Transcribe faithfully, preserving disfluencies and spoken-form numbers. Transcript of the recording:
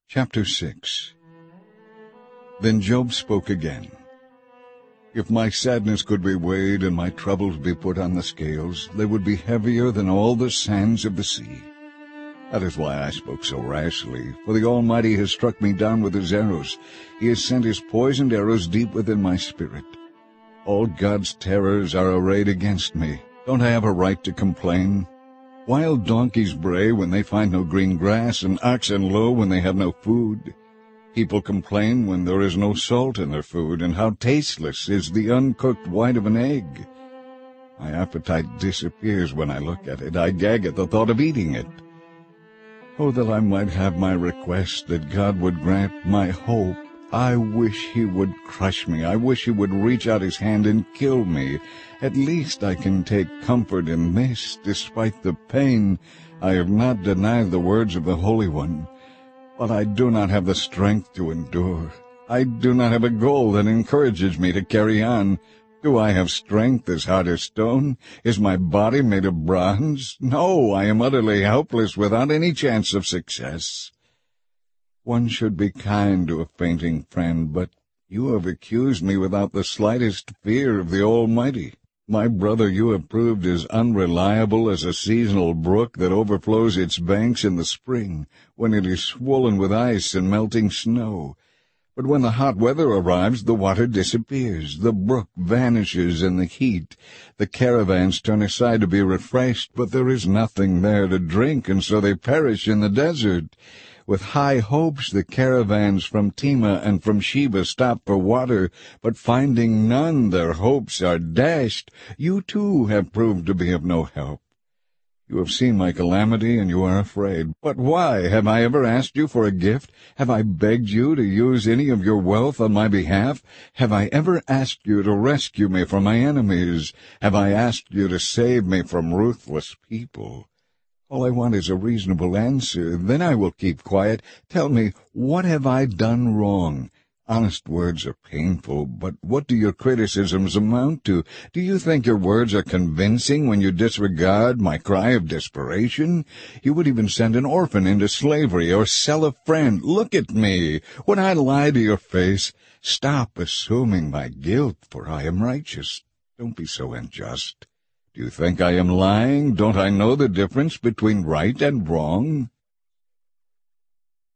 Chapter six. Then Job spoke again. If my sadness could be weighed and my troubles be put on the scales, they would be heavier than all the sands of the sea. That is why I spoke so rashly, for the Almighty has struck me down with his arrows. He has sent his poisoned arrows deep within my spirit. All God's terrors are arrayed against me. Don't I have a right to complain? Wild donkeys bray when they find no green grass, and oxen low when they have no food. People complain when there is no salt in their food, and how tasteless is the uncooked white of an egg. My appetite disappears when I look at it. I gag at the thought of eating it. Oh, that I might have my request, that God would grant my hope. I wish he would crush me. I wish he would reach out his hand and kill me. At least I can take comfort in this. Despite the pain, I have not denied the words of the Holy One. But I do not have the strength to endure. I do not have a goal that encourages me to carry on. Do I have strength as hard as stone? Is my body made of bronze? No, I am utterly helpless without any chance of success. One should be kind to a fainting friend, but you have accused me without the slightest fear of the Almighty. My brother, you have proved as unreliable as a seasonal brook that overflows its banks in the spring, when it is swollen with ice and melting snow. But when the hot weather arrives, the water disappears, the brook vanishes in the heat. The caravans turn aside to be refreshed, but there is nothing there to drink, and so they perish in the desert. With high hopes the caravans from Tema and from Sheba stop for water, but finding none, their hopes are dashed. You too have proved to be of no help. You have seen my calamity, and you are afraid. But why? Have I ever asked you for a gift? Have I begged you to use any of your wealth on my behalf? Have I ever asked you to rescue me from my enemies? Have I asked you to save me from ruthless people? All I want is a reasonable answer. Then I will keep quiet. Tell me, what have I done wrong? Honest words are painful, but what do your criticisms amount to? Do you think your words are convincing when you disregard my cry of desperation? You would even send an orphan into slavery or sell a friend. Look at me. Would I lie to your face? Stop assuming my guilt, for I am righteous. Don't be so unjust. Do you think I am lying? Don't I know the difference between right and wrong?